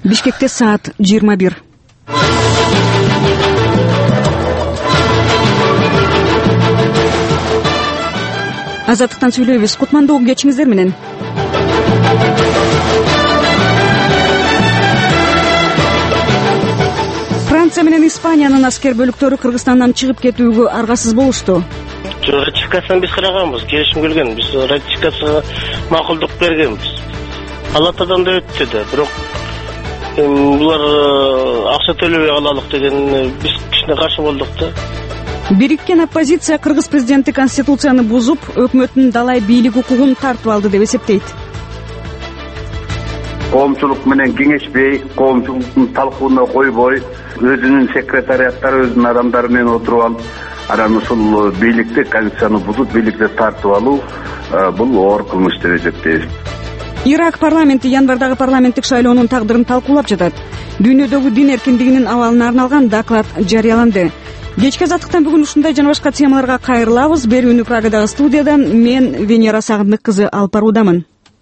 Бишкекте саат 21. Азаттыктан сүйлөйбүз. Кутмандуу кечиңиздер менен. Франция менен Испаниянын аскер бөлүктөрү Кыргызстандан чыгып кетүүгө аргасыз болушту. Ратификацияны биз караганбыз, келишим келген. Биз ратификацияга макулдук бергенбиз. Палатадан да өттү да, бирок булар акча төлөбөй калалык деген биз кичине каршы болдук да. Бириккен оппозиция Кыргыз президенти конституцияны бузуп, өкмөттүн далай бийлик укугун тартып алды деп эсептейт. Коомчулук менен кеңешпей, коомчулуктун талкууна койбой, өзүнүн секретариаттары, өзүнүн адамдары менен отуруп алып, анан ушул бийликти, конституцияны бузуп, бийликти тартып алуу бул оор кылмыш деп эсептейбиз. Ирак парламенти январдагы парламенттик шайлоонун тагдырын талкуулап жатат. Дүйнөдөгү дин эркиндигинин абалына арналган доклад жарыяланды. Кечки азаттыктан бүгүн ушундай жана башка темаларга кайрылабыз. Берүүнү Прагадагы студиядан мен Венера Сагындык кызы алып баруудамын.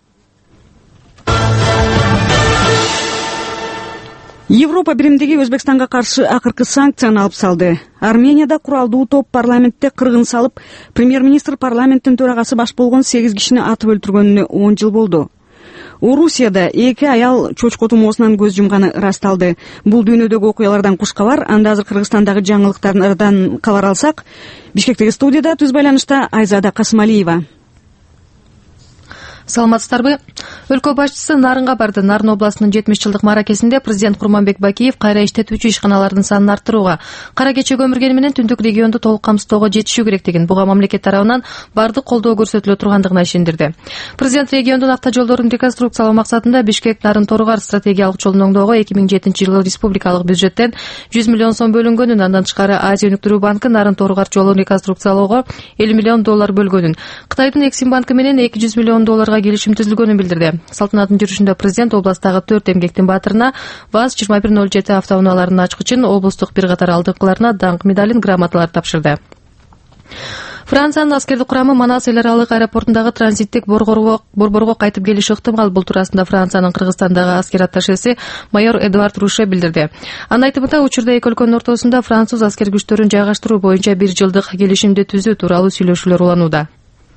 Европа биримдиги Өзбекстанга каршы акыркы санкцияны алып салды. Арменияда куралдуу топ парламентте кыргын салып, премьер-министр парламенттин төрагасы баш болгон 8 кишини атып өлтүргөнүнө 10 жыл болду. Орусияда 2 аял чочко тумоосунан көз жумганы ырасталды. Бул дүйнөдөгү окуялардан кушкабар. Анда азыр Кыргызстандагы жаңылыктардан кабар алсак, Бишкектеги студияда түз байланышта Айзада Касымалиева. Саламатсыздарбы? Өлкө башчысы Нарынга барды. Нарын областынын 70 жылдык мааракесинде президент Курманбек Бакиев кайра иштетүүчү ишканалардын санын арттырууга, кара кече көмүргени менен түндүк регионду толук камсыздоого жетишүү керектигин, буга мамлекет тарабынан бардык колдоо көрсөтүлө тургандыгына ишендирди. Президент региондун автожолдорун реконструкциялоо максатында Бишкек-Нарын-Торгар стратегиялык жолун оңдоого 2007-жылы республикалык бюджеттен 100 миллион сом бөлүнгөнүн, андан тышкары Азия өнүктүрүү банкы Нарын-Торгар жолун реконструкциялоого 50 миллион доллар бөлгөнүн, Кытайдын Эксим банкы менен 200 миллион долларга келишим түзүлгөнүн билдирди. Салтанаттын жүрүшүндө президент областагы 4 эмгектин баатырына ВАЗ-2107 автоунааларынын ачкычын, облустук бир катар алдыңкыларына даңк медалин, грамоталар тапшырды. Франциянын аскердик курамы Манас эл аралык аэропортундагы транзиттик борборго кайтып келиши ыктымал. Бул туурасында Франциянын Кыргызстандагы аскер атташеси майор Эдуард Руше билдирди. Анын айтымында, учурда эки өлкөнүн ортосунда француз аскер күчтөрүн жайгаштыруу боюнча 1 жылдык келишимди түзүү тууралуу сүйлөшүүлөр уланууда.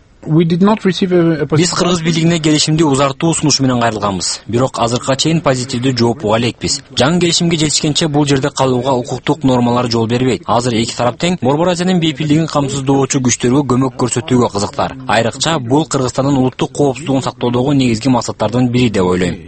Биз Кыргыз бийлигине келишимди узартуу сунушу менен кайрылганбыз. Бирок азыркыга чейин позитивдүү жооп уга элекпиз. Жаңы келишимге жетишкенче бул жерде калууга укуктук нормалар жол бербейт. Азыр эки тарап тең Борбор Азиянын бейпилдигин камсыздоочу күчтөргө көмөк көрсөтүүгө кызыктар. Айрыкча бул Кыргызстандын улуттук коопсуздугун сактоодогу негизги максаттардын бири деп ойлойм.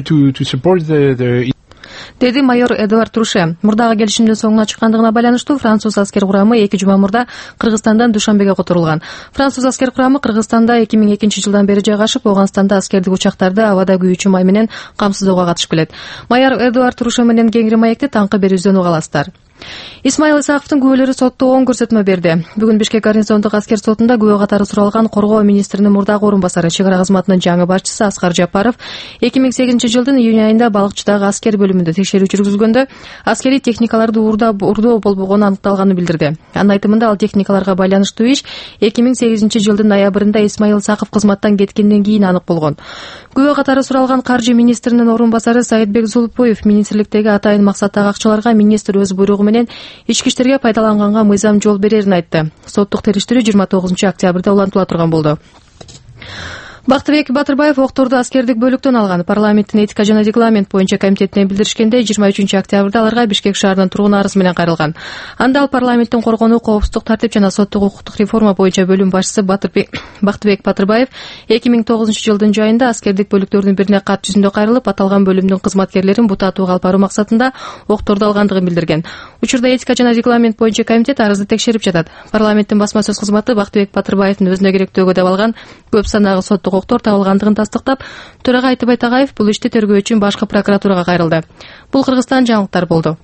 Деди майор Эдуард Руше. Мурдагы келишимдин соңуна чыккандыгына байланыштуу француз аскер курамы 2 жума мурда Кыргызстандан Душанбеге которулган. Француз аскер курамы Кыргызстанда 2002 жылдан бери жайгашып, Оганстанда аскердик учактарды абада күйүүчү май менен камсыздоого катышып келет. Майор Эдуард Руше менен кеңири маекти таңкы берүүбүздөн уга аласыздар. Исмаил Исаковдун күбөлөрү сотто оң көрсөтмө берди. Бүгүн Бишкек гарнизондук аскер сотунда күбө катары суралган коргоо министринин мурдагы орун басары, чек ара кызматынын жаңы башчысы Аскар Жапаров 2008 жылдын июнь айында балыкчыдагы аскер бөлүмүндө текшерүү жүргүзгөндө аскерий техникаларды урдоо болбогону аныкталганын билдирди. Анын айтымында, ал техникаларга байланыштуу иш 2008 жылдын ноябрында Исмаил Исаков кызматтан кеткенден кийин анык болгон. Күбө катары суралган каржы министринин орун басары Саидбек Зулупоев министрликтеги атайын максаттагы акчаларга министр өз буйругу менен ички иштерге пайдаланганга мыйзам жол берерин айтты. Соттук териштирүү 29 октябрда улантыла турган болду. Бактыбек Батырбаев окторду аскердик бөлүктөн алган. Парламенттин этика жана регламент боюнча комитетине билдиришкенде 23 октябрда аларга Бишкек шаарынын тургун арыз менен кайрылган. Анда ал парламенттин коргонуу, коопсуздук, тартип жана соттук укуктук реформа боюнча бөлүм башчысы Бактыбек Батырбаев 2009 жылдын жайында аскердик бөлүктөрдүн бирине кат жүзүндө кайрылып, аталган бөлүмдүн кызматкерлерин бутатууга алып баруу максатында окторду алгандыгын билдирген. Учурда этика жана регламент боюнча комитет арызды текшерип жатат. Парламенттин басма сөз кызматы Бактыбек Батырбаевдин өзүнө керектөөгө деп алган көп санагы соттук октор табылгандыгын тастыктап, төрага Айтыбай Тагаев бул ишти тергөө үчүн башкы прокуратурага кайрылды. Бул Кыргызстан жаңылыктар болду.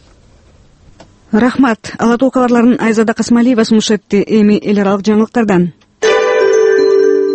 Рахмат. Ала толкаларларын Айзада Касымалиева сунуш этти. Эми эл аралык жаңылыктардан.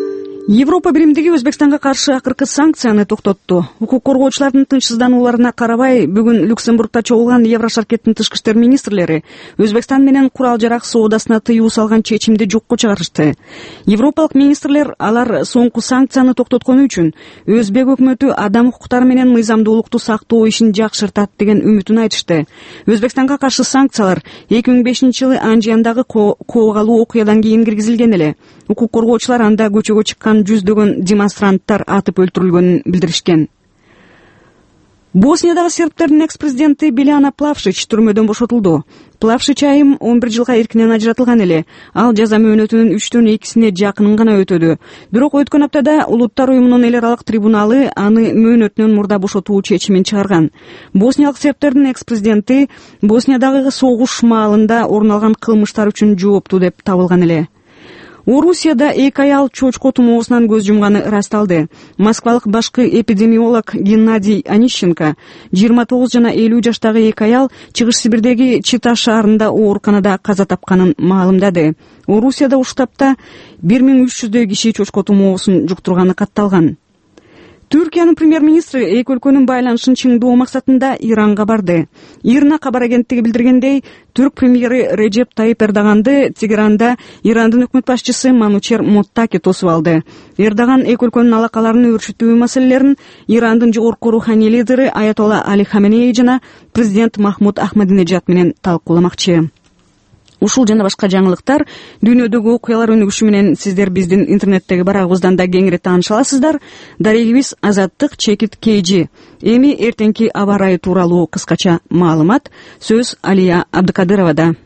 Европа биримдиги Өзбекстанга каршы акыркы санкцияны токтотту. Укук коргоочулардын тынчсызданууларына карабай, бүгүн Люксембургда чогулган Еврошаркеттин тышкы иштер министрлери Өзбекстан менен курал-жарак соодасына тыюу салган чечимди жокко чыгарышты. Европалык министрлер алар соңку санкцияны токтоткону үчүн Өзбек өкмөтү адам укуктары менен мыйзамдуулукту сактоо ишин жакшыртат деген үмүтүн айтышты. Өзбекстанга каршы санкциялар 2005-жылы Анжияндагы коогалуу окуядан кийин киргизилген эле. Укук коргоочулар анда көчөгө чыккан жүздөгөн демонстранттар атып өлтүрүлгөнүн билдиришкен. Босниядагы сербтердин экс-президенти Биляна Плавшич түрмөдөн бошотулду. Плавшич айым 11 жылга эркинен ажыратылган эле. Ал жаза мөөнөтүнүн 3/2 жакынын гана өтөдү. Бирок өткөн аптада Улуттар уюмунун эл аралык трибуналы аны мөөнөтүнөн мурда бошотуу чечимин чыгарган. Босниялык сербтердин экс-президенти Босниядагы согуш маалында орун алган кылмыштар үчүн жооптуу деп табылган эле. Орусияда эки аял чочко тумоосунан көз жумганы ырасталды. Москвалык башкы эпидемиолог Геннадий Онищенко 29 жана 50 жаштагы эки аял Чыгыш Сибирдеги Чита шаарында ооруканада каза тапканын маалымдады. Орусияда ушул тапта 1300 киши чочко тумоосун жуктурганы катталган. Түркиянын премьер-министри эки өлкөнүн байланышын чыңдоо максатында Иранга барды. ИРНА кабар агенттиги билдиргендей, түрк премьери Режеп Тайип Эрдоганды Тегеранда Ирандын өкмөт башчысы Манучер Моттаки тосуп алды. Эрдоган эки өлкөнүн алакаларын өрчүтүү маселелерин Ирандын жогорку руханий лидери Аятолла Али Хаменеи жана президент Махмуд Ахмадинежад менен талкууламакчы. Ушул жана башка жаңылыктар дүйнөдөгү окуялар өнүгүшү менен сиздер биздин интернеттеги барагыбыздан да кеңири тааныша аласыздар. Дарегибиз Азаттык чекит KG. Эми эртеңки аба ырайы тууралуу кыскача маалымат. Сөз Алия Абдыкадыровада.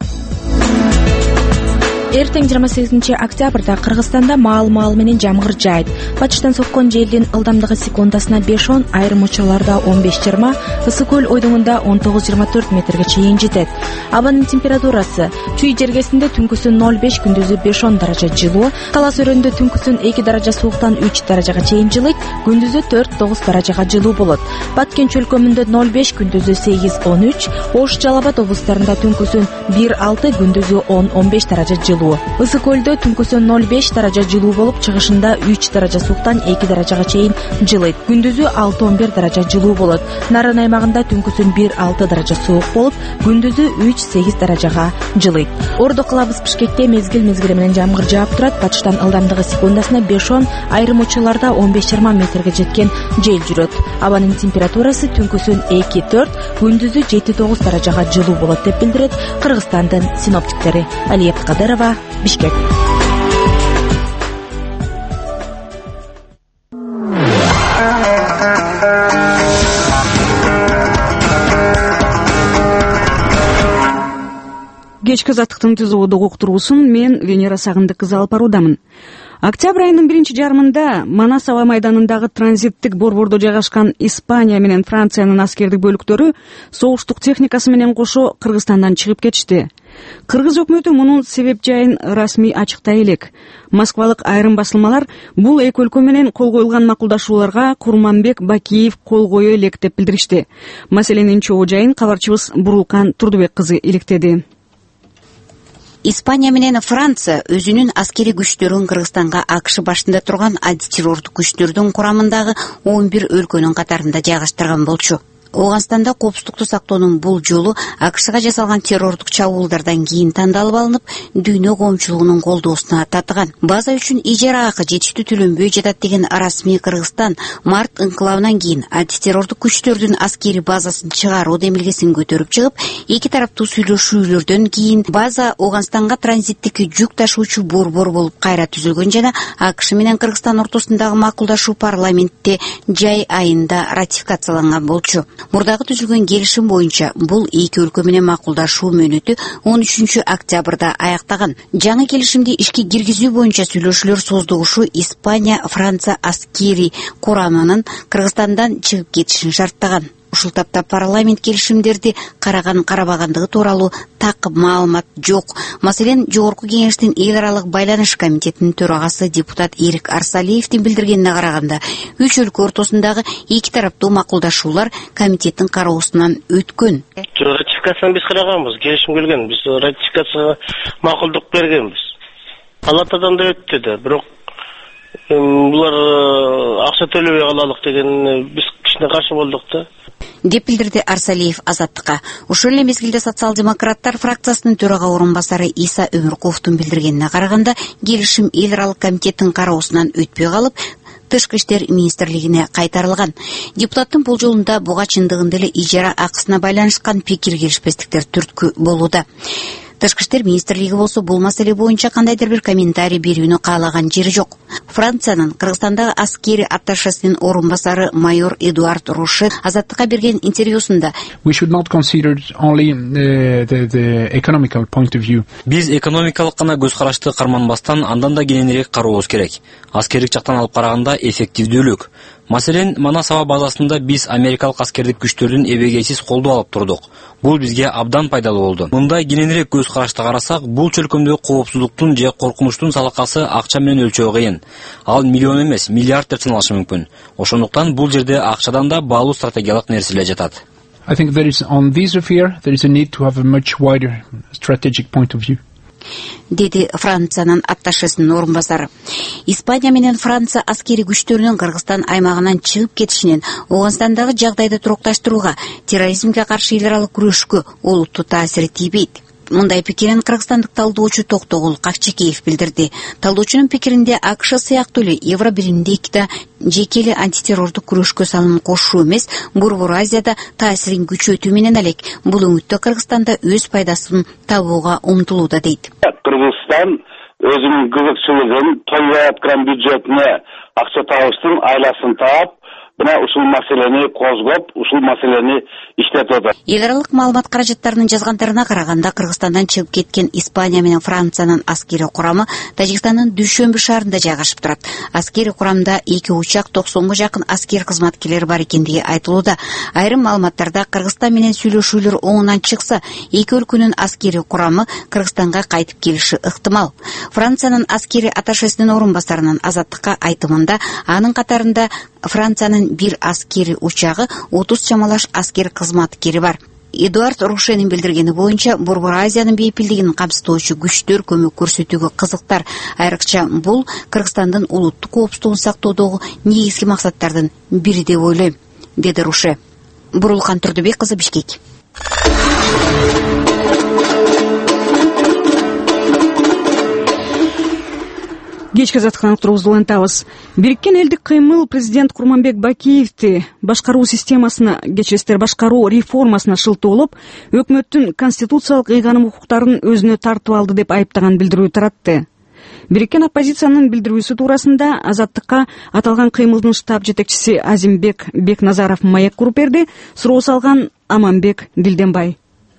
Эртең 28 октябрда Кыргызстанда маал менен жамгыр жаайт. Батыштан соккон желдин ылдамдыгы секундасына 5-10, айрым учурларда 15-20, Ысык көл ойдоңунда 19-24 метрге чейин жетет. Абанын температурасы Чүй жергесинде түнкүсүн 0,5, күндүзү 5-10 даража жылуу, Талас өрөөнүндө түнкүсүн 2 даража сууктан 3 даражага чейин жылыйт, күндүзү 4-9 даражага жылуу болот. Баткен чөлкөмүндө 0,5, күндүзү 8-13, Ош Жалал Абад облустарында түнкүсүн 1-6, күндүзү 10-15 даража жылуу. Ысык көлдө түнкүсүн 0,5 даража жылуу болуп, чыгышында 3 даража сууктан 2 даражага чейин жылыйт. Күндүзү 6-11 даража жылуу болот. Нарын аймагында түнкүсүн 1-6 даража суук болуп, күндүзү 3-8 даражага жылыйт. Ордо кылабыз Бишкекте мезгил менен жамгыр жаап турат. Батыштан ылдамдыгы секундасына 5-10, айрым учурларда 15-20 метрге жеткен жел жүрөт. Абанын температурасы түнкүсүн 2-4, күндүзү 7-9 даражага жылуу болот деп билдирет Кыргызстандын синоптиктери. Алия Абдыкадырова, Бишкек. Кечки Азаттыктын түзүүдөгү уктуруусун мен Венера Сагындык кызы алып баруудамын. Октябрь айынын биринчи жарымында Манас аба майданындагы транзиттик борбордо жайгашкан Испания менен Франциянын аскердик бөлүктөрү согуштук техникасы менен кошо Кыргызстандан чыгып кетишти. Кыргыз өкмөтү мунун себеп жайын расмий ачыктай элек. Москвалык айрым басылмалар бул эки өлкө менен кол коюлган макулдашууларга Курманбек Бакиев кол кое элек деп билдиришти. Маселенин чогуу жайын кабарчыбыз Бурулкан Турдубек кызы иликтеди. Испания менен Франция өзүнүн аскери күчтөрүн Кыргызстанга АКШ башында турган антитеррордук күчтөрдүн курамындагы 11 өлкөнүн катарында жайгаштырган болчу. Ооганстанда коопсуздукту сактоонун бул жолу АКШга жасалган террордук чабуулдардан кийин тандалып алынып, дүйнө коомчулугунун колдоосуна татыган. База үчүн ижара акы жетиштүү төлөнбөй жатат деген расмий Кыргызстан март инкылабынан кийин антитеррордук күчтөрдүн аскери базасын чыгаруу демилгесин көтөрүп чыгып, эки тараптуу сүйлөшүүлөрдөн кийин база Ооганстанга транзиттик жүк ташуучу борбор болуп кайра түзүлгөн жана АКШ менен Кыргызстан ортосундагы макулдашуу парламентте жай айында ратификацияланган болчу. Мурдагы түзүлгөн келишим боюнча бул эки өлкө менен макулдашуу мөөнөтү 13 октябрда аяктаган. Жаңы келишимди ишке киргизүү боюнча сүйлөшүүлөр создугушу Испания, Франция аскери курамынын Кыргызстандан чыгып кетишин шарттаган. Ушул тапта парламент келишимдерди карабагандыгы тууралуу так маалымат жок. Маселен, Жогорку кеңештин эл аралык байланыш комитетинин төрагасы депутат Эрик Арсалиевдин билдиргенине караганда, үч өлкө ортосундагы эки тараптуу макулдашуулар комитеттин кароосунан өткөн. Ратификацияны биз кыраганбыз, келишим келген. Биз ратификацияга макулдук бергенбиз. Палатадан да өттү да, бирок Булар акча төлөбөй калалык деген биз кичине каршы болдук да. деп билдирди Арсалиев Азаттыкка. Ушул эле мезгилде социал-демократтар фракциясынын төрага орун басары Иса Өмүркуловдун билдиргенине караганда, келишим эл аралык комитеттин кароосунан өтпөй калып, Тышкы иштер министрлигине кайтарылган. Депутаттын болжолунда буга чындыгында эле ижара акысына байланышкан пикир келишпестиктер түрткү болууда. Тышкы иштер министрлиги болсо бул маселе боюнча кандайдыр бир комментарий берүүнү каалаган жери жок. Франциянын Кыргызстандагы аскери атташесинин орун басары майор Эдуард Руше Азаттыкка берген интервьюсунда биз экономикалык гана көз карашты карманбастан андан да кененирээк карообуз керек. Аскердик жактан алып караганда эффективдүүлүк. Маселен, Манас аба базасында биз америкалык аскердик күчтөрдүн эбегейсиз колдоо алып турдук. Бул бизге абдан пайдалуу болду. Мындай кененирээк көз карашты карасак, бул чөлкөмдө коопсуздуктун же коркунучтун салакасы акча менен өлчөө кыйын. Ал миллион эмес, миллиард деп саналышы мүмкүн. Ошондуктан бул жерде акчадан да баалуу стратегиялык нерселер жатат. I think there is on this affair there is a need to have a much wider strategic point of view. Деди Франциянын атташесинин орун басары. Испания менен Франция аскери күчтөрүнүн Кыргызстан аймагынан чыгып кетишинин Ооганстандагы жагдайды турукташтырууга, терроризмге каршы эл аралык күрөшкө олуттуу таасири тийбейт. Мындай пикирин кыргызстандык талдоочу Токтогул Какчекеев билдирди. Талдоочунун пикиринде АКШ сыяктуу эле Евро биримдикте жеке эле антитеррордук күрөшкө салым кошуу эмес, Борбор Азияда таасирин күчөтүү менен элек бул өңүттө Кыргызстанда өз пайдасын табууга умтулууда дейт. Кыргызстан өзүнүн кызыкчылыгын толбой аткан бюджетине акча табыштын айласын таап, мына ушул маселени козгоп, ушул маселени иштетип атат. Эл аралык маалымат каражаттарынын жазгандарына караганда, Кыргызстандан чыгып кеткен Испания менен Франциянын аскери курамы Тажикстандын Дүйшөмбү шаарында жайгашып турат. Аскери курамда 2 учак, 90га жакын аскер кызматкерлери бар экендиги айтылууда. Айрым маалыматтарда Кыргызстан менен сүйлөшүүлөр оңунан чыкса, эки өлкөнүн аскери курамы Кыргызстанга кайтып келиши ыктымал. Франциянын аскери атташесинин орун басарынын Азаттыкка айтымында, анын катарында Франциянын бир аскери учагы, 30 чамалаш аскер кызматкери бар. Эдуард Рушенин билдиргени боюнча, Борбор Азиянын бейпилдигин камсыздоочу күчтөр көмөк көрсөтүүгө кызыктар. Айрыкча бул Кыргызстандын улуттук коопсуздугун сактоодогу негизги максаттардын бири деп ойлойм, деди Руше. Бурулхан Турдубек кызы, Бишкек. Кечки азаттыктан уктуруубузду улантабыз. Бириккен элдик кыймыл президент Курманбек Бакиевди башкаруу системасына, кечиресиздер, башкаруу реформасына шылтоолоп, өкмөттүн конституциялык ыйганым укуктарын өзүнө тартып алды деп айыптаган билдирүү таратты. Бириккен оппозициянын билдирүүсү туурасында Азаттыкка аталган кыймылдын штаб жетекчиси Азимбек Бекназаров маек куруп берди. Суроо салган Аманбек Дилденбай.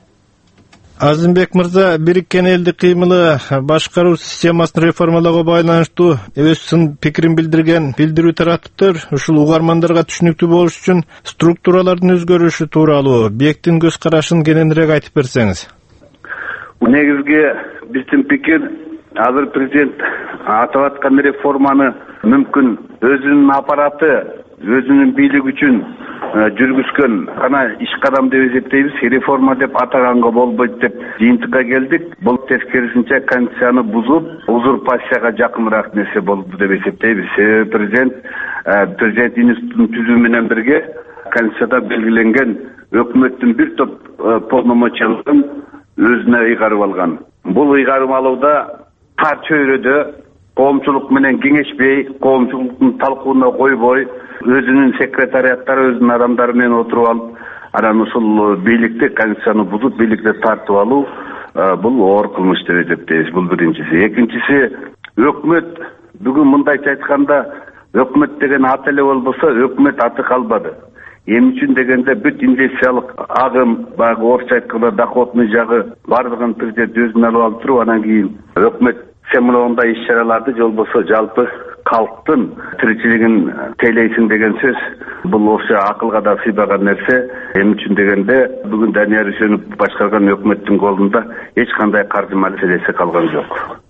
Азимбек мырза, бириккен элдик кыймылы башкаруу системасын реформалоого байланыштуу өз пикирин билдирген билдирүү таратыптыр. Ушул угармандарга түшүнүктүү болуш үчүн структуралардын өзгөрүшү тууралуу бектин көз карашын кененирээк айтып берсеңиз. Негизги биздин пикир, азыр президент атап аткан реформаны мүмкүн өзүнүн аппараты, өзүнүн бийлиги үчүн жүргүзгөн гана иш кадам деп эсептейбиз. Реформа деп атаганга болбойт деп жыйынтыкка келдик. Бул тескерисинче конституцияны бузуп, узурпацияга жакыныраак нерсе болду деп эсептейбиз. Президент институтун түзүү менен бирге конституцияда белгиленген өкмөттүн бир топ полномочиялыгын өзүнө ыйгарып алган. Бул ыйгарым алууда тар чөйрөдө коомчулук менен кеңешпей, коомчулуктун талкууна койбой, өзүнүн секретариаттары, өзүнүн адамдары менен отуруп алып, анан ушул бийликти, конституцияны бузуп, бийликти тартып алуу бул оор кылмыш деп эсептейбиз. Бул биринчиси. Экинчиси, өкмөт бүгүн мындайча айтканда, өкмөт деген аты эле болбосо, өкмөт аты калбады. Эмне үчүн дегенде бүт инвестициялык агым, баягы орусча айтканда доходный жагы бардыгын президент өзүнө алып алып туруп, анан кийин өкмөт семинарында иш-чараларды же болбосо жалпы калктын тиричилигин тейлейсиң деген сөз. Бул ошо акылга да сыйбаган нерсе. Эмне үчүн дегенде бүгүн Данияр Үсөнов башкарган өкмөттүн колунда эч кандай каржы маселеси калган жок.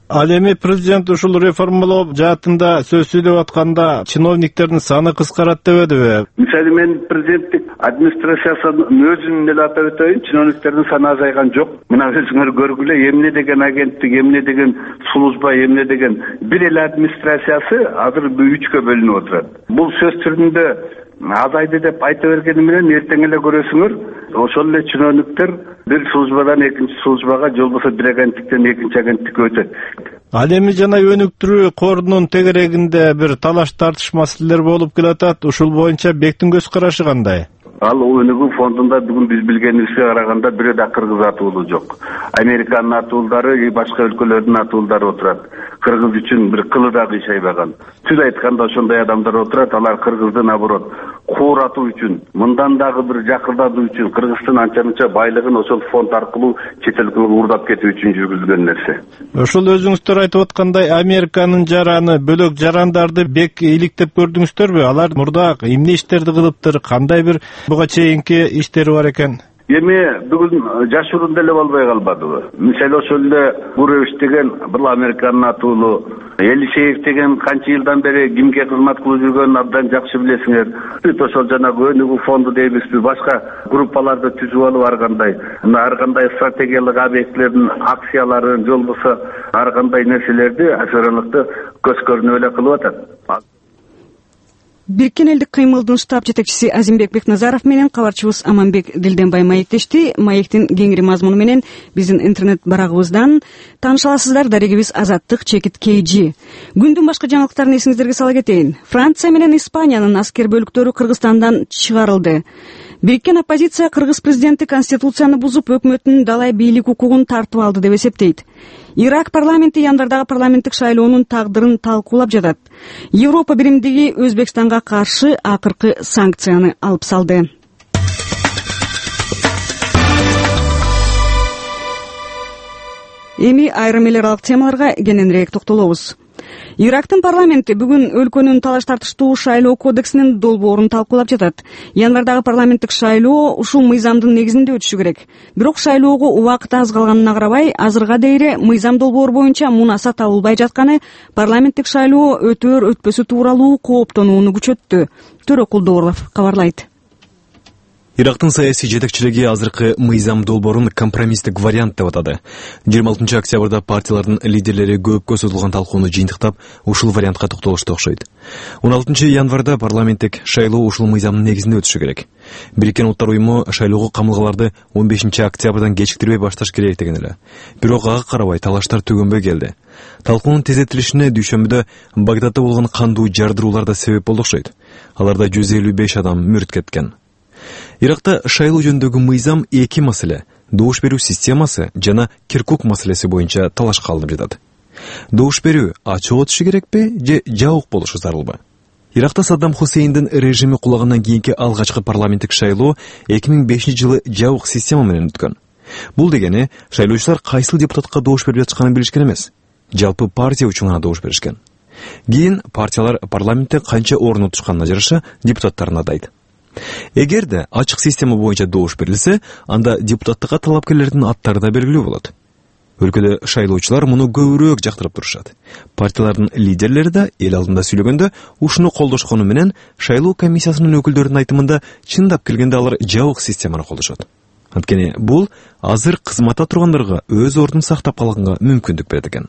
Ал эми президент ушул реформалоо жаатында сөз сүйлөп атканда чиновниктердин саны кыскарат дебедиби? Мисалы мен президенттик администрациясынын өзүн эле атап өтөйүн, чиновниктердин саны азайган жок. Мына өзүңөр көргүлө, эмне деген агенттик, эмне деген служба, эмне деген бир эле администрациясы азыр 3кө бөлүнүп отурат. Бул сөз түрүндө азайды деп айта бергени менен эртең эле көрөсүңөр, ошол эле чиновниктер бир службадан экинчи службага, же болбосо бир агенттиктен экинчи агенттикке өтөт. Ал эми жана өнүктүрүү корунун тегерегинде бир талаш тартыш маселелер болуп келатат. Ушул боюнча БЕКтин көз карашы кандай? Ал өнүгүү фондунда бүгүн биз билгенибизге караганда бир да кыргыз атуулу жок. Американын атуулдары, башка өлкөлөрдүн атуулдары отурат. Кыргыз үчүн бир кылы да кыйшайбаган. Түз айтканда ошондой адамдар отурат, алар кыргызды наоборот кууратуу үчүн, мындан дагы бир жакырдатуу үчүн, Кыргыздын анча-мынча байлыгын ошол фонд аркылуу чет элге уурдап кетүү үчүн жүргүзүлгөн нерсе. Ошол өзүңүздөр айтып аткандай Американын жараны, бөлөк жарандарды БЕК иликтеп көрдүңүздөрбү? Алар мурда эмне иштерди кылыптыр? Кандай бир буга чейинки иштери бар экен? Эми бүгүн жашыруун деле болбой калбадыбы? Мисалы ошол эле Гуревич деген бул Американын атуулу, Елисеев деген канча жылдан бери кимге кызмат кылып жүргөнүн абдан жакшы билесиңер. Бүт ошол жанагы өнүгүү фонду дейбизби, башка группаларды түзүп алып ар кандай стратегиялык объектилердин акцияларын, же болбосо ар кандай нерселерди ашаралыкты көз көрүнүп эле кылып атат. Бириккен элдик кыймылдын штаб жетекчиси Азимбек Бекназаров менен кабарчыбыз Аманбек Дилденбай маектешти. Маектин кеңири мазмуну менен биздин интернет барагыбыздан тааныша аласыздар. Дарегибиз Азаттык _KG. Күндүн башка жаңылыктарын эсиңиздерге сала кетейин. Франция менен Испаниянын аскер бөлүктөрү Кыргызстандан чыгарылды. Бириккен оппозиция кыргыз президенти конституцияны бузуп, өкмөттүн далай бийлик укугун тартып алды деп эсептейт. Ирак парламенти январдагы парламенттик шайлоонун тагдырын талкуулап жатат. Европа биримдиги Өзбекстанга каршы акыркы санкцияны алып салды. Эми айрым эл аралык темаларга кененирээк токтолобуз. Ирактын парламенти бүгүн өлкөнүн талаш тартыштуу шайлоо кодексинин долбоорун талкуулап жатат. Январдагы парламенттик шайлоо ушул мыйзамдын негизинде өтүшү керек. Бирок шайлоого убакыт аз калганына карабай, азырга дейре мыйзам долбоор боюнча мунаса табылбай жатканы парламенттик шайлоо өтөр өтпөсү тууралуу кооптонууну күчөттү. Төрөкул Доорлов кабарлайт. Ирактын саясий жетекчилиги азыркы мыйзам долбоорун компромисстик вариант деп атады. 26 октябрда партиялардын лидерлери көпкө созулган талкууну жыйынтыктап ушул вариантка токтолушту окшойт. 16 январда парламенттик шайлоо ушул мыйзамдын негизинде өтүшү керек. Бириккен Улуттар уюму шайлоого камылгаларды 15 октябрдан кечиктирбей башташ керек деген эле. Бирок ага карабай талаштар төгөнбөй келди. Талкуунун тездетилишине дүйшөмбүдө Багдадда болгон кандуу жардыруулар да себеп болду окшойт. Аларда 155 адам мүрт кеткен. Иракта шайлоо жөнүндөгү мыйзам эки маселе — добуш берүү системасы жана Киркук маселеси боюнча талашка алынып жатат. Добуш берүү ачык өтүшү керекпи же жабык болушу зарылбы? Иракта Саддам Хусейндин режими кулагандан кийинки алгачкы парламенттик шайлоо 2005-жылы жабык система менен өткөн. Бул дегени шайлоочулар кайсыл депутатка добуш берип жатканын билишкен эмес. Жалпы партия үчүн гана добуш беришкен. Кийин партиялар парламентте канча орун утушканына жараша депутаттарын атайт. Эгерде ачык система боюнча добуш берилсе, анда депутаттыкка талапкерлердин аттары да белгилүү болот. Өлкөдө шайлоочулар муну көбүрөөк жактырып турушат. Партиялардын лидерлери да эл алдында сүйлөгөндө ушуну колдошкону менен шайлоо комиссиясынын өкүлдөрүнүн айтымында чындап келгенде алар жабык системаны колдошот. Анткени бул азыр кызматта тургандарга өз ордун сактап калганга мүмкүндүк берет экен.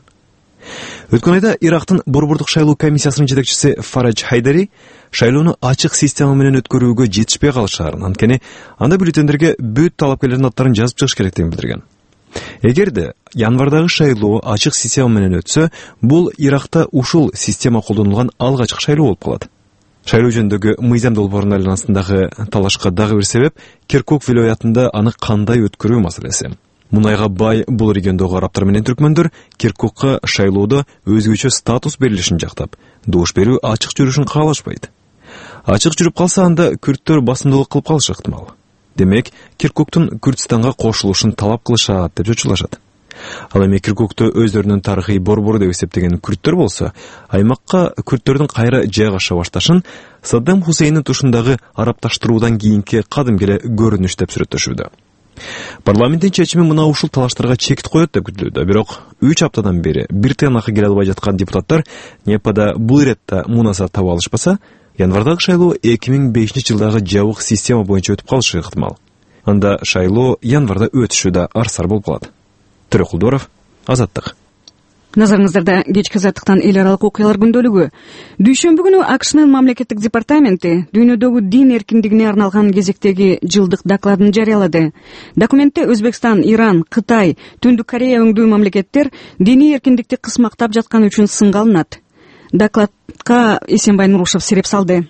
Өткөн айда Ирактын борбордук шайлоо комиссиясынын жетекчиси Фарадж Хайдари шайлоону ачык система менен өткөрүүгө жетишпей калышаарын, анткени анда бюллетендерге бүт талапкерлердин аттарын жазып чыгыш керектигин билдирген. Эгерде январдагы шайлоо ачык система менен өтсө, бул Иракта ушул система колдонулган алгачкы шайлоо болуп калат. Шайлоо жөнүндөгү мыйзам долбоорунун айланасындагы талашка дагы бир себеп Киркук вилаятында аны кандай өткөрүү маселеси. Мунайга бай бул региондогу арабтар менен түркмөндөр Киркукка шайлоодо өзгөчө статус берилишин жактап, добуш берүү ачык жүрүшүн каалашпайт. Ачык жүрүп калса, анда күрттөр басымдуулук кылып калышы ыктымал. Демек, Киркуктун Күрдистанга кошулушун талап кылышат деп чочулашат. Ал эми Киркукты өздөрүнүн тарыхый борбору деп эсептеген күрттөр болсо, аймакка күрттөрдүн кайра жайгаша башташын Саддам Хусейндин тушундагы арабташтыруудан кийинки кадимки эле көрүнүш деп сүрөттөшүүдө. Парламенттин чечими мына ушул талаштарга чекит коет деп күтүлүүдө. Бирок 3 аптадан бери бир тыйнакка келе албай жаткан депутаттар НЕПада бул иретте мунаса таба алышпаса, январдагы шайлоо 2005-жылдагы жабык система боюнча өтүп калышы ыктымал. Анда шайлоо январда өтүшү да арсар болуп калат. Төрөкулдоров, Азаттык. Назарыңыздарда кечки азаттыктан эл аралык окуялар күндөлүгү. Дүйшөмбү күнү АКШнын мамлекеттик департаменти дүйнөдөгү дин эркиндигине арналган кезектеги жылдык докладын жарыялады. Документте Өзбекстан, Иран, Кытай, Түндүк Корея өңдүү мамлекеттер диний эркиндикти кысмактап жатканы үчүн сынга алынат. Докладка Эсенбай Нурушев сереп салды.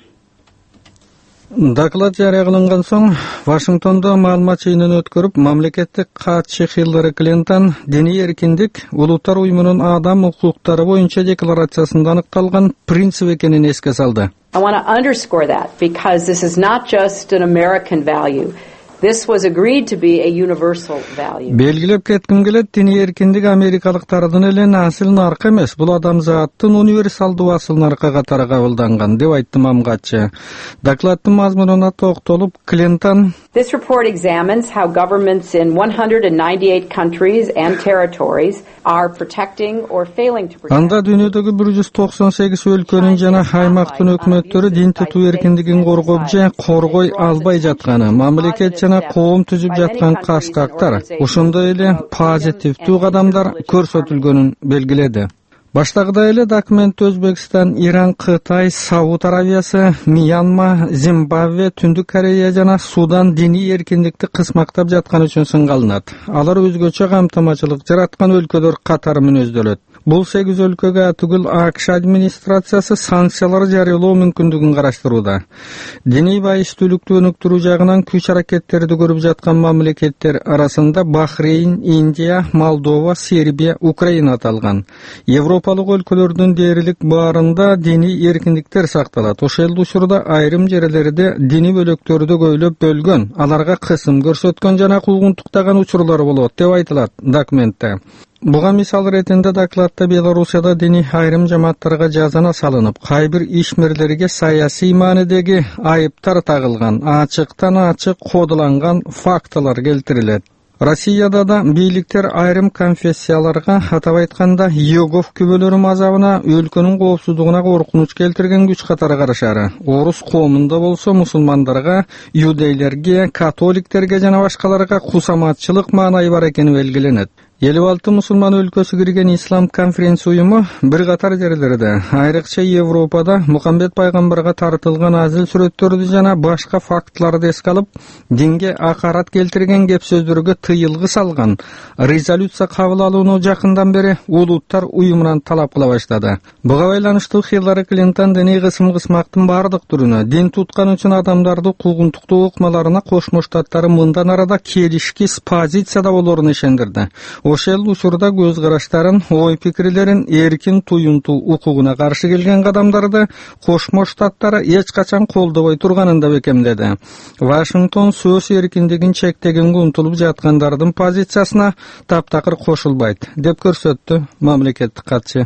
Доклад жарыя кылынган соң Вашингтондо маалымат жыйынын өткөрүп, мамлекеттик катчы Хиллари Клинтон диний эркиндик Улуттар уюмунун адам укуктары боюнча декларациясында аныкталган принцип экенин эске салды. I want to underscore that because this is not just an American value. This was agreed to be a universal value. Белгилеп кетким келет, диний эркиндик америкалыктардын эле насыл наркы эмес, бул адамзаттын универсалдуу асыл наркы катары кабылданган деп айтты мамгатчы. Докладдын мазмунуна токтолуп, Клинтон This report examines how governments in 198 countries and territories are protecting or failing to protect. Анда дүйнөдөгү 198 өлкөнүн жана аймактын өкмөттөрү дин тутуу эркиндигин коргоп же коргой албай жатканы, мамлекет жана коом түзүп жаткан каскактар, ошондой эле позитивдүү кадамдар көрсөтүлгөнүн белгиледи. Баштагыдай эле документте Өзбекстан, Иран, Кытай, Сауд Арабиясы, Мьянма, Зимбабве, Түндүк Корея жана Судан диний эркиндикти кысмактап жатканы үчүн сынга алынат. Алар өзгөчө камтамачылык жараткан өлкөлөр катары мүнөздөлөт. Бул 8 өлкөгө түгүл АКШ администрациясы санкциялар жарыялоо мүмкүндүгүн караштырууда. Диний байыштуулукту өнүктүрүү жагынан күч аракеттерди көрүп жаткан мамлекеттер арасында Бахрейн, Индия, Молдова, Сербия, Украина аталган. Европалык өлкөлөрдүн дээрлик баарында диний эркиндиктер сакталат. Ошол учурда айрым жерлерде диний бөлөктөрдү көйлөп бөлгөн, аларга кысым көрсөткөн жана куугунтуктаган учурлар болот деп айтылат документте. Буга мисал ретинде докладта Белорусияда диний айрым жамааттарга жазана салынып, кайбир ишмерлерге саясий маанидеги айыптар тагылган, ачыктан ачык кодуланган фактылар келтирилет. Россияда да бийликтер айрым конфессияларга, атап айтканда Иегов күбөлөрү мазабына, өлкөнүн коопсуздугуна коркунуч келтирген күч катары карашары. Орус коомунда болсо мусулмандарга, иудейлерге, католиктерге жана башкаларга кусаматчылык маанайы бар экени белгиленет. 56 мусулман өлкөсү кирген ислам конференция уюму бир катар жерлерде, айрыкча Европада Мухаммед пайгамбарга тартылган азыл сүрөттөрдү жана башка фактыларды эске алып, динге акарат келтирген кеп сөздөргө тыйылгы салган резолюция кабыл алууну жакындан бери Улуттар уюмунан талап кыла баштады. Буга байланыштуу Хиллари Клинтон диний кысым-кысмактын бардык түрүнө, дин туткан үчүн адамдарды куугунтуктуу ыкмаларына Кошмо Штаттары мындан арада келишкис позицияда болорун ишендирди. Ошол учурда көз караштарын, ой пикирлерин эркин туюнтуу укугуна каршы келген кадамдарды Кошмо Штаттары эч качан колдобой турганын да бекемдеди. Вашингтон сөз эркиндигин чектегенге умтулуп жаткандардын позициясына таптакыр кошулбайт, деп көрсөттү мамлекеттик катчы.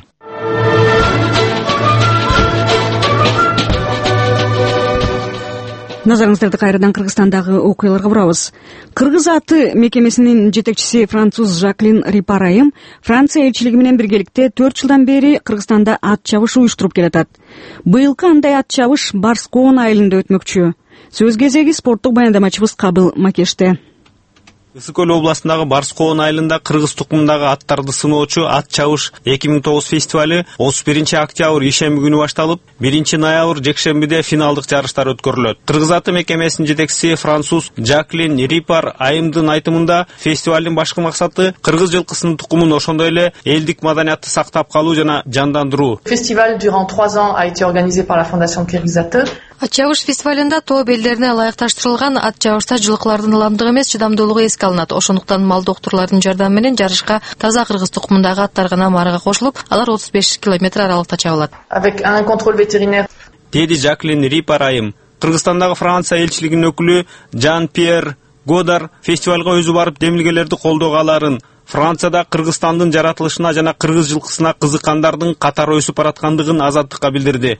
Назарыңыздарды кайрадан Кыргызстандагы окуяларга бурабыз. Кыргыз аты мекемесинин жетекчиси француз Жаклин Рипар айым Франция элчилиги менен биргеликте 4 жылдан бери Кыргызстанда ат чабыш уюштуруп келатат. Быйылкы андай ат чабыш Барскоон айылында өтмөкчү. Сөз кезеги спорттук баяндамачыбыз Кабыл Макеште. Ысык Көл областындагы Барскоон айылында кыргыз тукумундагы аттарды сыноочу ат чабыш 2009 фестивали 31 октябрь ишемби күнү башталып, 1 ноябрь жекшембиде финалдык жарыштар өткөрүлөт. Кыргыз аты мекемесинин жетекчиси француз Жаклин Рипар айымдын айтымында фестивалдын башкы максаты кыргыз жылкысынын тукумун, ошондой эле элдик маданиятты сактап калуу жана жандандыруу. Фестиваль durant 3 ans a été organisé par la Fondation Кыргызаты. Ат чабыш фестивалында тоо белдерине ылайыкташтырылган ат чабышта жылкылардын ыламдыгы эмес, чыдамдуулугу эске алынат. Ошондуктан мал доктурлардын жардамы менен жарышка таза кыргыз тукумундагы аттар гана марага кошулуп, алар 35 километр аралыкта чабылат. Avec un contrôle vétérinaire. Деди Жаклин Рипар айым. Кыргызстандагы Франция элчилигинин өкүлү Жан-Пьер Годар фестивалга өзү барып демилгелерди колдоого аларын, Францияда Кыргызстандын жаратылышына жана кыргыз жылкысына кызыккандардын катары өсүп бараткандыгын Азаттыкка билдирди.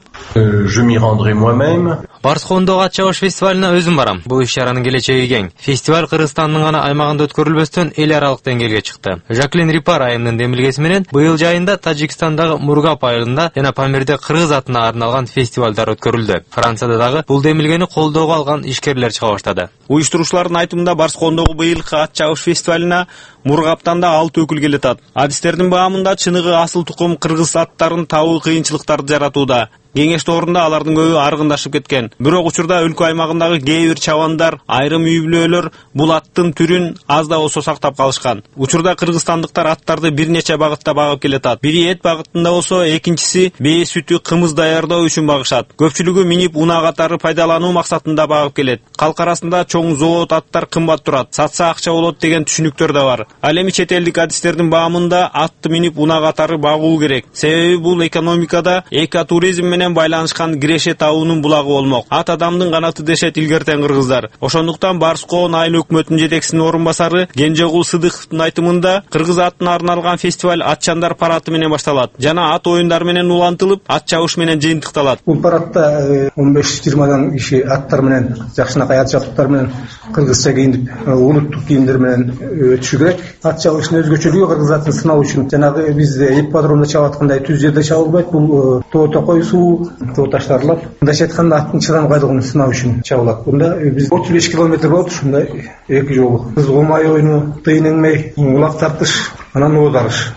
Барскондогу ат чабыш фестивалына өзүм барам. Бул иш-чаранын келечеги кең. Фестиваль Кыргызстандын гана аймагында өткөрүлбөстөн эл аралык деңгээлге чыкты. Жаклин Рипар айымдын демилгеси менен быйыл жайында Тажикстандагы Мургап айылында жана Памирде кыргыз атына арналган фестивалдар өткөрүлдү. Францияда дагы бул демилгени колдоого алган ишкерлер чыга баштады. Уюштуруучулардын айтымында Барскондогу быйылкы ат чабыш фестивалына Мургаптан да 6 өкүл келет. Адистердин баамында чыныгы асыл тукум кыргыз аттарын табуу кыйынчылыктарды жаратууда. Кеңеш доорунда алардын көбү аргындашып кеткен. Бирок учурда өлкө аймагындагы кээ бир чабандар, айрым үй-бүлөлөр бул аттын түрүн аз да болсо сактап калышкан. Учурда кыргызстандыктар аттарды бир нече багытта багып келет. Бири эт багытында болсо, экинчиси бээ сүтү, кымыз даярдоо үчүн багышат. Көпчүлүгү минип унаа катары пайдалануу максатында багып келет. Калк арасында чоң завод аттар кымбат турат, сатса акча болот деген түшүнүктөр да бар. Ал эми чет элдик адистердин баамында атты минип унаа катары багуу керек. Себеби бул экономикада экотуризм менен байланышкан киреше табуунун булагы болмок. Ат адамдын канаты дешет илгертен кыргыздар. Ошондуктан Барскоон айыл өкмөтүнүн жетекчисинин орун басары Кенжегул Сыдыковдун айтымында кыргыз атына арналган фестиваль атчандар параты менен башталат жана ат оюндары менен улантылып, ат чабыш менен жыйынтыкталат. Бул паратта 15-20 киши аттар менен, жакшынакай ат жабдыктар менен кыргызча кийинип, улуттук кийимдер менен өтүшү керек. Ат чабыштын өзгөчөлүгү кыргыз атын сыноо үчүн жанагы бизде ипподромдо чабаткандай түз жерде чабылбайт. Бул тоо токой суу тоо таштарлап, мындайча айтканда аттын чыдамкайлыгын сыноо үчүн чабылат. Бунда биз 35 километр болот, ушундай эки жолу. Кыз гомай оюну, тыйын эңмей, улак тартыш, анан оо дарыш.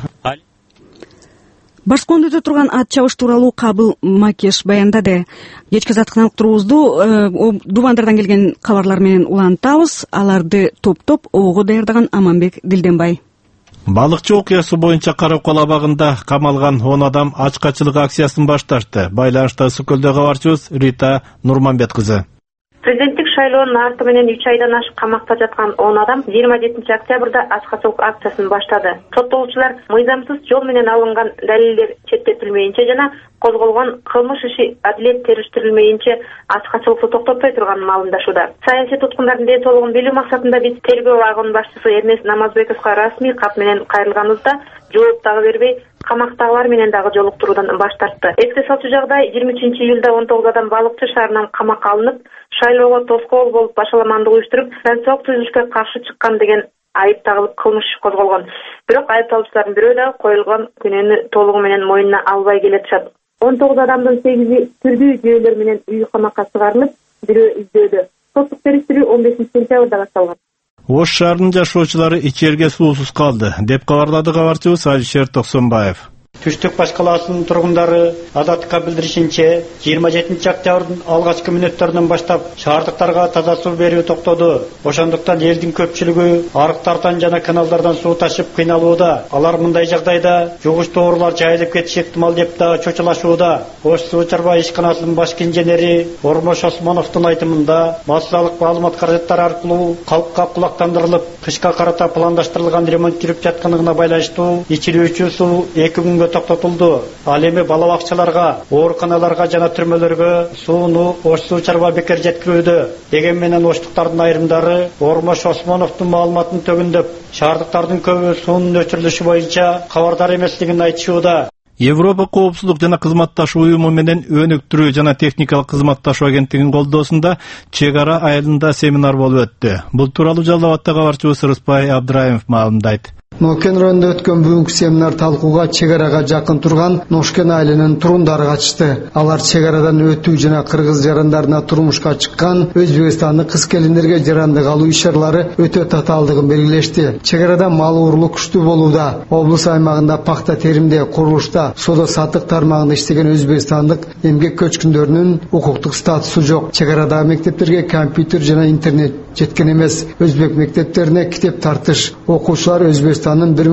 Барскондо турган ат чабыш тууралуу Кабыл Макеш баяндады. Кечки азаттык уктуруубузду Дубандардан келген кабарлар менен улантабыз. Аларды топ-топ оого даярдаган Аманбек Дилденбай. Балыкчы окуясы боюнча Каракол абагында камалган 10 адам ачкачылык акциясын башташты. Байланышта Ысыкөлдө кабарчыбыз Рита Нурманбет кызы. Президенттик шайлоонун арты менен 3 айдан ашык камакта жаткан 10 адам 27 октябрда ачкачылык акциясын баштады. Соттолуучулар мыйзамсыз жол менен алынган далилдер четтетилмейинче жана козголгон кылмыш иши адилет териштирилмейинче ачкачылыкты токтотпой турганын маалымдашууда. Саясий туткундардын ден соолугун билүү максатында биз тергөө агынын башчысы Эрнест Намазбековго расмий кат менен кайрылганыбызда жооп дагы бербей, камактагылар менен дагы жолуктуруудан баш тартты. Эске салчу жагдай 23-июлда 19 адам Балыкчы шаарынан камакка алынып, шайлоого тоскоол болуп башаламандык уюштуруп, конституциялык түзүлүшкө каршы чыккан деген айып тагылып кылмыш козголгон. Бирок айыпталуучулардын бирөө да коюлган күнөөнү толугу менен мойнуна албай келатышат. 19 адамдын 8-и түрдүү жүйөлөр менен үй камакка чыгарылып, бирөө издөөдө. Соттук териштирүү 15 сентябрда башталган. Ош шаарынын жашоочулары ичерге суусуз калды, деп кабарлады кабарчыбыз Алишер Токсонбаев. Түштүк баш калаасынын тургундары Азаттыкка билдиришинче, 27 октябрдын алгачкы мүнөттөрүнөн баштап шаардыктарга таза суу берүү токтоду. Ошондуктан элдин көпчүлүгү арыктардан жана каналдардан суу ташып кыйналууда. Алар мындай жагдайда жугуштуу оорулар жайылып кетиши ыктымал деп да чочулашууда. Ош суу чарба ишканасынын башкы инженери Ормош Осмоновдун айтымында, массалык маалымат каражаттары аркылуу калкка кулактандырылып, кышка карата пландаштырылган ремонт жүрүп жаткандыгына байланыштуу ичилүүчү суу 2 күнгө токтотулду. Ал эми бала бакчаларга, ооруканаларга жана түрмөлөргө сууну Ош суу чарба бекер жеткирүүдө. Деген менен оштуктардын айрымдары Ормош Осмоновдун маалыматын төгүндөп, шаардыктардын көбү суунун өчүрүлүшү боюнча кабардар эмеслигин айтышууда. Европа коопсуздук жана кызматташуу уюму менен өнүктүрүү жана техникалык кызматташуу агенттигинин колдоосунда чек ара айылында семинар болуп өттү. Бул тууралуу Жалал Абадта кабарчыбыз Рыспай Абдраимов маалымдайт. Нокен районунда өткөн бүгүнкү семинар талкууга чек арага жакын турган Ношкен айылынын турундары катышты. Алар чек арадан өтүү жана кыргыз жарандарына турмушка чыккан өзбекстандык кыз келиндерге жарандык алуу иш-чаралары өтө татаалдыгын белгилешти. Чек арада мал уурлук күчтүү болууда. Облус аймагында пахта теримде, курулушта, соода саттык тармагында иштеген өзбекстандык эмгек көчкүндөрүнүн укуктук статусу жок. Чек арадагы мектептерге компьютер жана интернет жеткен эмес. Өзбек мектептерине китеп тартыш. Окуучулар Өзбекстандын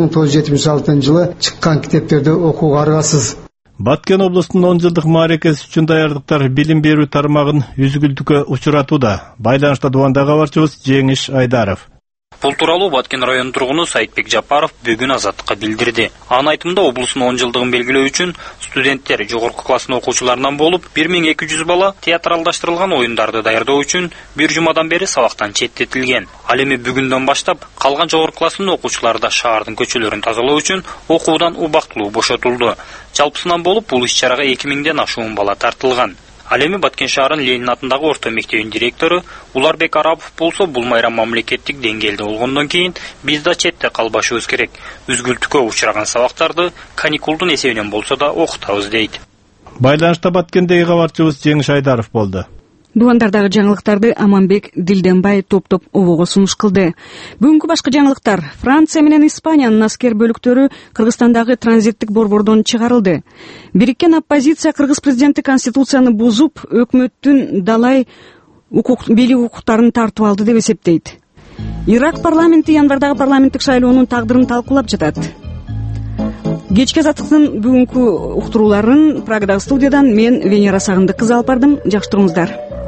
1976 жылы чыккан китептерди окууга аргасыз. Баткен облустунун 10 жылдык мааракеси үчүн даярдыктар билим берүү тармагын үзгүлтүккө учуратууда. Байланышта Дубанда кабарчыбыз Жеңиш Айдаров. Бул тууралуу Баткен районунун тургуну Сайтбек Жапаров бүгүн Азаттыкка билдирди. Анын айтымында облустун 10 жылдыгын белгилөө үчүн студенттер жогорку класстын окуучуларынан болуп 1200 бала театралдаштырылган оюндарды даярдоо үчүн бир жумадан бери сабактан четтетилген. Ал эми бүгүндөн баштап калган жогорку класстын окуучулары да шаардын көчөлөрүн тазалоо үчүн окуудан убактылуу бошотулду. Жалпысынан болуп бул иш-чарага 2000ден ашуун бала тартылган. Ал эми Баткен шаарынын Ленин атындагы орто мектебинин директору Уларбек Арапов болсо, бул майрам мамлекеттик деңгээлде болгондон кийин биз да четте калбашыбыз керек. Үзгүлтүккө учураган сабактарды каникулдун эсебинен болсо да окутабыз дейт. Байланышта Баткендеги кабарчыбыз Жеңиш Айдаров болду. Дубандардагы жаңылыктарды Аманбек Дилденбай топтоп обого сунуш кылды. Бүгүнкү башкы жаңылыктар: Франция менен Испаниянын аскер бөлүктөрү Кыргызстандагы транзиттик борбордон чыгарылды. Бириккен оппозиция Кыргыз президенти конституцияны бузуп, өкмөттүн далай бийлик укуктарын тартып алды деп эсептейт. Ирак парламенти январдагы парламенттик шайлоонун тагдырын талкуулап жатат. Кечки азаттыктын бүгүнкү уктурууларын Прагдагы студиядан мен Венера Сагындык кызы алып бардым. Жакшы туруңуздар.